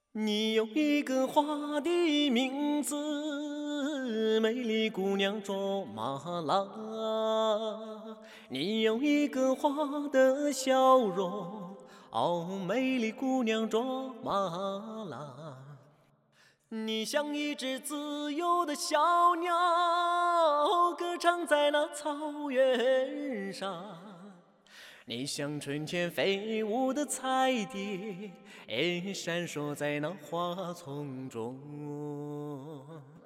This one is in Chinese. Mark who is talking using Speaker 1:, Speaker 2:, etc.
Speaker 1: 你有一个花的名字，美丽姑娘卓玛拉。你有一个花的笑容，哦，美丽姑娘卓玛拉。你像一只自由的小鸟，歌唱在那草原上。你像春天飞舞的彩蝶，闪烁在那花丛中。